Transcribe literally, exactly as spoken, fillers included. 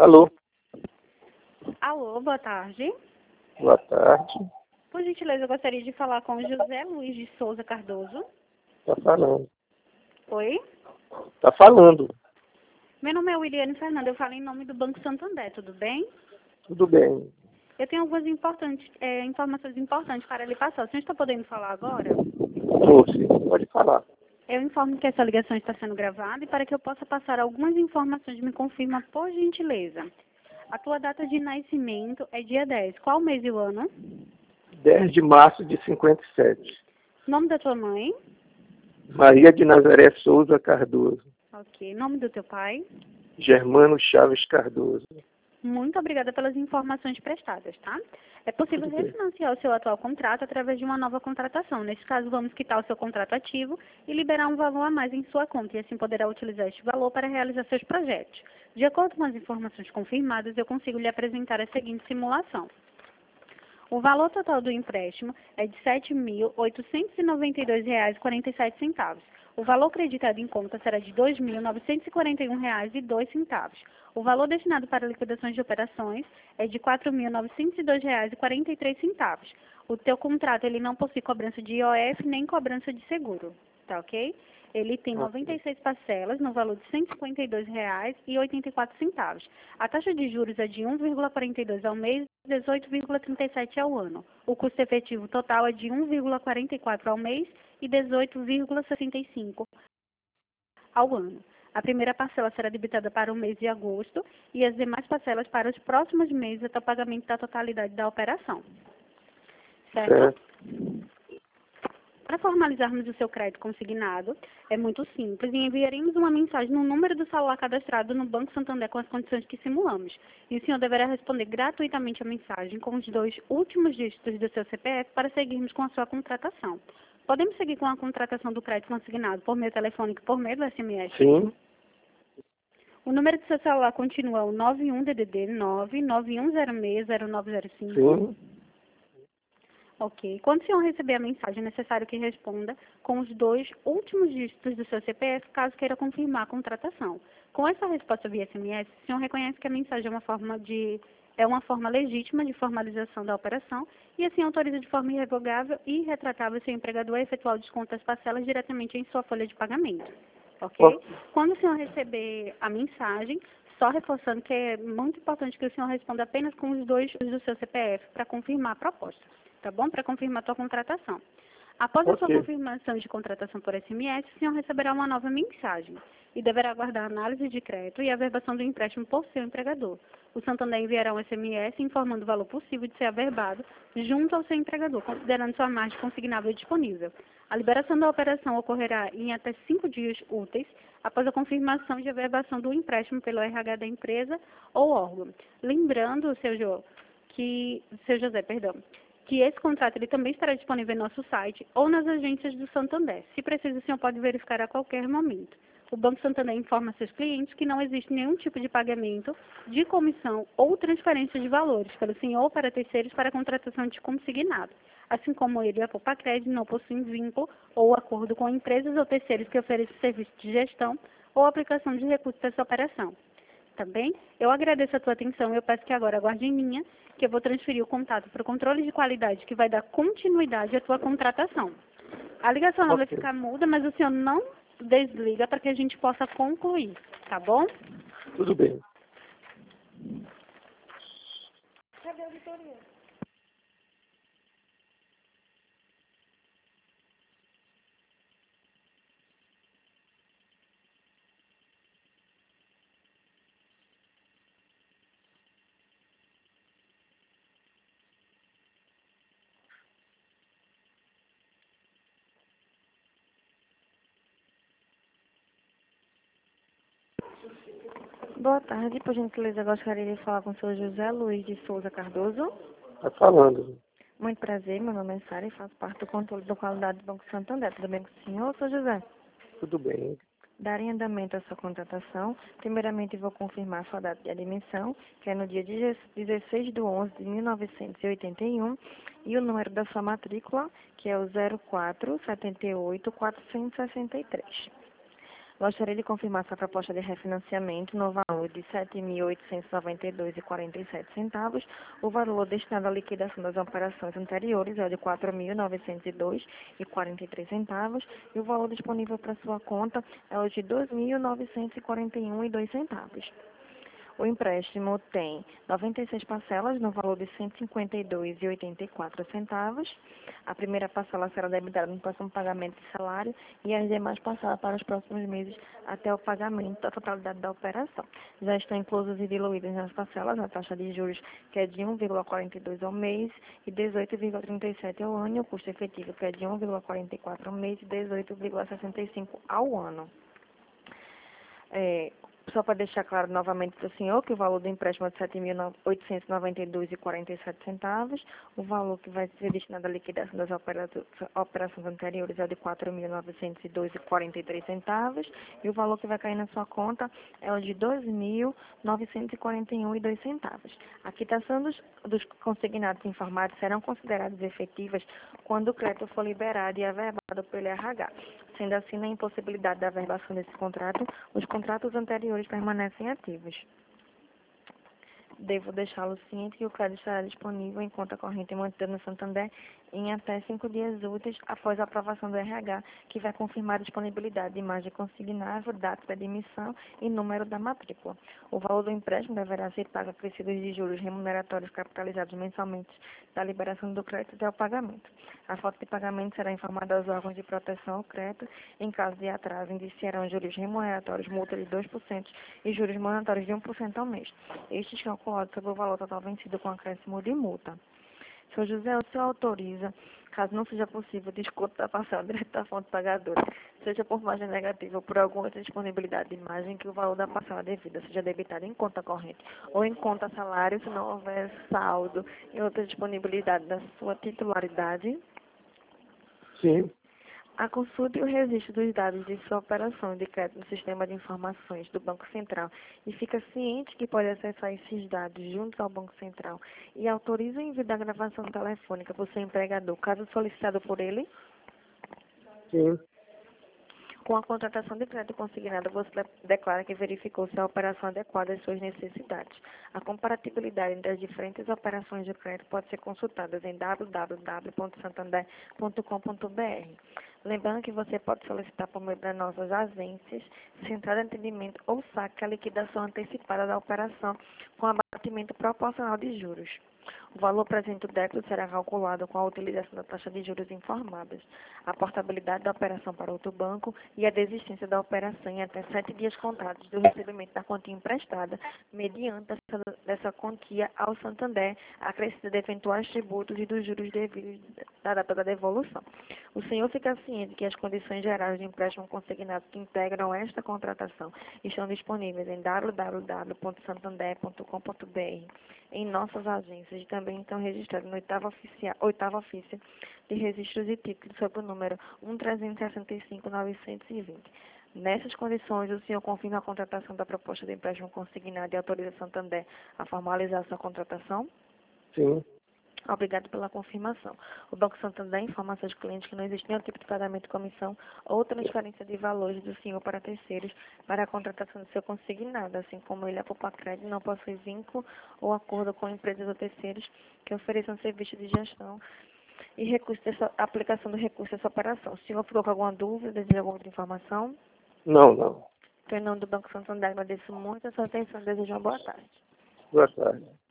Alô, Alô, boa tarde. boa tarde. Por gentileza, eu gostaria de falar com o José Luiz de Souza Cardoso. Tá falando. Oi? Tá falando. Meu nome é Williane Fernanda, eu falo em nome do Banco Santander, tudo bem? Tudo bem. Eu tenho algumas importantes, é, informações importantes para lhe passar. O senhor está podendo falar agora? Ô, sim, pode falar. Eu informo que essa ligação está sendo gravada e para que eu possa passar algumas informações, me confirma por gentileza. A tua data de nascimento é dia dez. Qual mês e o ano? dez de março de cinquenta e sete. Nome da tua mãe? Maria de Nazaré Souza Cardoso. Ok. Nome do teu pai? Germano Chaves Cardoso. Muito obrigada pelas informações prestadas, tá? É possível Tudo bem. refinanciar o seu atual contrato através de uma nova contratação. Nesse caso, vamos quitar o seu contrato ativo e liberar um valor a mais em sua conta, e assim poderá utilizar este valor para realizar seus projetos. De acordo com as informações confirmadas, eu consigo lhe apresentar a seguinte simulação. O valor total do empréstimo é de sete mil oitocentos e noventa e dois reais e quarenta e sete centavos. O valor creditado em conta será de dois mil novecentos e quarenta e um reais e dois centavos. O valor destinado para liquidações de operações é de quatro mil novecentos e dois reais e quarenta e três centavos. O teu contrato ele não possui cobrança de I O F nem cobrança de seguro, tá ok? Ele tem noventa e seis parcelas no valor de cento e cinquenta e dois reais e oitenta e quatro centavos. A taxa de juros é de um vírgula quarenta e dois ao mês e dezoito vírgula trinta e sete ao ano. O custo efetivo total é de um vírgula quarenta e quatro ao mês e dezoito vírgula sessenta e cinco ao ano. A primeira parcela será debitada para o mês de agosto e as demais parcelas para os próximos meses até o pagamento da totalidade da operação. Certo? Certo. Para formalizarmos o seu crédito consignado, é muito simples e enviaremos uma mensagem no número do celular cadastrado no Banco Santander com as condições que simulamos. E o senhor deverá responder gratuitamente a mensagem com os dois últimos dígitos do seu C P F para seguirmos com a sua contratação. Podemos seguir com a contratação do crédito consignado por meio telefônico e por meio do S M S? Sim, O número do seu celular continua o nove um D D D nove nove um zero seis zero nove zero cinco. sim. Ok. Quando o senhor receber a mensagem, é necessário que responda com os dois últimos dígitos do seu C P F, caso queira confirmar a contratação. Com essa resposta via S M S, o senhor reconhece que a mensagem é uma forma de é uma forma legítima de formalização da operação e assim autoriza de forma irrevogável e irretratável seu empregador a efetuar o desconto das parcelas diretamente em sua folha de pagamento. Ok? Ó, Quando o senhor receber a mensagem, só reforçando que é muito importante que o senhor responda apenas com os dois do seu C P F para confirmar a proposta, tá bom? Para confirmar a sua contratação. Após a sua ok. confirmação de contratação por S M S, o senhor receberá uma nova mensagem e deverá aguardar a análise de crédito e a averbação do empréstimo por seu empregador. O Santander enviará um S M S informando o valor possível de ser averbado junto ao seu empregador, considerando sua margem consignável disponível. A liberação da operação ocorrerá em até cinco dias úteis após a confirmação de averbação do empréstimo pelo R H da empresa ou órgão. Lembrando, seu, jo, que, seu José, perdão, que esse contrato ele também estará disponível em nosso site ou nas agências do Santander. Se precisa, o senhor pode verificar a qualquer momento. O Banco Santander informa seus clientes que não existe nenhum tipo de pagamento de comissão ou transferência de valores pelo senhor ou para terceiros para a contratação de consignado. Assim como ele e a Popacred não possuem vínculo ou acordo com empresas ou terceiros que ofereçam serviço de gestão ou aplicação de recursos dessa operação. Tá bem? Eu agradeço a tua atenção e eu peço que agora aguarde em linha, que eu vou transferir o contato para o controle de qualidade que vai dar continuidade à tua contratação. A ligação não vai Ok. ficar muda, mas o senhor não desliga para que a gente possa concluir, tá bom? Tudo bem. Cadê a auditoria? Boa tarde, por gentileza, eu gostaria de falar com o senhor José Luiz de Souza Cardoso. Tá falando. Muito prazer, meu nome é Sara e faço parte do controle da qualidade do Banco Santander. Tudo bem com o senhor, senhor José? Tudo bem. Darem andamento à sua contratação. Primeiramente, vou confirmar a sua data de admissão, que é no dia dezesseis de onze de mil novecentos e oitenta e um, e o número da sua matrícula, que é o zero quatro sete oito quatrocentos e sessenta e três. Gostaria de confirmar sua proposta de refinanciamento no valor de sete mil oitocentos e noventa e dois reais e quarenta e sete centavos. O valor destinado à liquidação das operações anteriores é o de quatro mil novecentos e dois reais e quarenta e três centavos. E o valor disponível para sua conta é o de dois mil novecentos e quarenta e um reais e dois centavos. O empréstimo tem noventa e seis parcelas no valor de cento e cinquenta e dois reais e oitenta e quatro centavos. A primeira parcela será debitada no próximo pagamento de salário e as demais parcelas para os próximos meses até o pagamento da totalidade da operação. Já estão inclusas e diluídas nas parcelas a taxa de juros, que é de um vírgula quarenta e dois ao mês e dezoito vírgula trinta e sete ao ano, e o custo efetivo, que é de um vírgula quarenta e quatro ao mês e dezoito vírgula sessenta e cinco ao ano. É, só para deixar claro novamente para o senhor que o valor do empréstimo é de sete mil oitocentos e noventa e dois reais e quarenta e sete centavos, o valor que vai ser destinado à liquidação das operações anteriores é de quatro mil novecentos e dois reais e quarenta e três centavos, e o valor que vai cair na sua conta é o de dois mil novecentos e quarenta e um reais e dois centavos. A quitação dos, dos consignados informados serão consideradas efetivas quando o crédito for liberado e averbado pelo R H. Sendo assim, na impossibilidade da averbação desse contrato, os contratos anteriores permanecem ativos. Devo deixá-lo ciente que o crédito estará disponível em conta corrente mantida no Santander em até cinco dias úteis após a aprovação do R H, que vai confirmar a disponibilidade de imagem consignável, data de emissão e número da matrícula. O valor do empréstimo deverá ser pago acrescidos de juros remuneratórios capitalizados mensalmente da liberação do crédito até o pagamento. A falta de pagamento será informada aos órgãos de proteção ao crédito. Em caso de atraso, indiciarão juros remuneratórios, multa de dois por cento e juros monetários de um por cento ao mês. Estes calculados sobre o valor total vencido com acréscimo de multa. Senhor José, o senhor autoriza, caso não seja possível, desconto da parcela direto da fonte pagadora, seja por margem negativa ou por alguma outra disponibilidade de margem, que o valor da parcela devida seja debitado em conta corrente ou em conta salário, se não houver saldo em outra disponibilidade da sua titularidade? Sim. A consulta e o registro dos dados de sua operação de crédito no sistema de informações do Banco Central e fica ciente que pode acessar esses dados juntos ao Banco Central e autoriza o envio da gravação telefônica por seu empregador, caso solicitado por ele? Sim. Com a contratação de crédito consignado, você declara que verificou se a operação adequada às suas necessidades. A comparatibilidade entre as diferentes operações de crédito pode ser consultada em w w w ponto santander ponto com ponto b r. Lembrando que você pode solicitar por meio das nossas agências, central de atendimento ou saque a liquidação antecipada da operação com abatimento proporcional de juros. O valor presente do débito será calculado com a utilização da taxa de juros informadas, a portabilidade da operação para outro banco e a desistência da operação em até sete dias contados do recebimento da quantia emprestada, mediante essa, dessa quantia ao Santander, acrescida de eventuais tributos e dos juros devidos da data da devolução. O senhor fica ciente que as condições gerais de empréstimo consignado que integram esta contratação estão disponíveis em w w w ponto santander ponto com ponto b r, em nossas agências, e também estão registradas no oitavo oficial, oitavo ofício de registros e títulos sob o número um trezentos e sessenta e cinco novecentos e vinte. Nessas condições, o senhor confirma a contratação da proposta de empréstimo consignado e autoriza a Santander a formalizar sua contratação? Sim. Obrigado pela confirmação. O Banco Santander informa a seus clientes que não existe nenhum tipo de pagamento de comissão ou transferência de valores do senhor para terceiros para a contratação do seu consignado, assim como ele, a Poupa Crédito, não possui vínculo ou acordo com empresas ou terceiros que ofereçam serviço de gestão e recurso dessa, aplicação do recurso dessa operação. O senhor ficou com alguma dúvida, deseja alguma outra informação? Não, não. Então, em nome do Banco Santander, agradeço muito a sua atenção e desejo uma boa tarde. Boa tarde.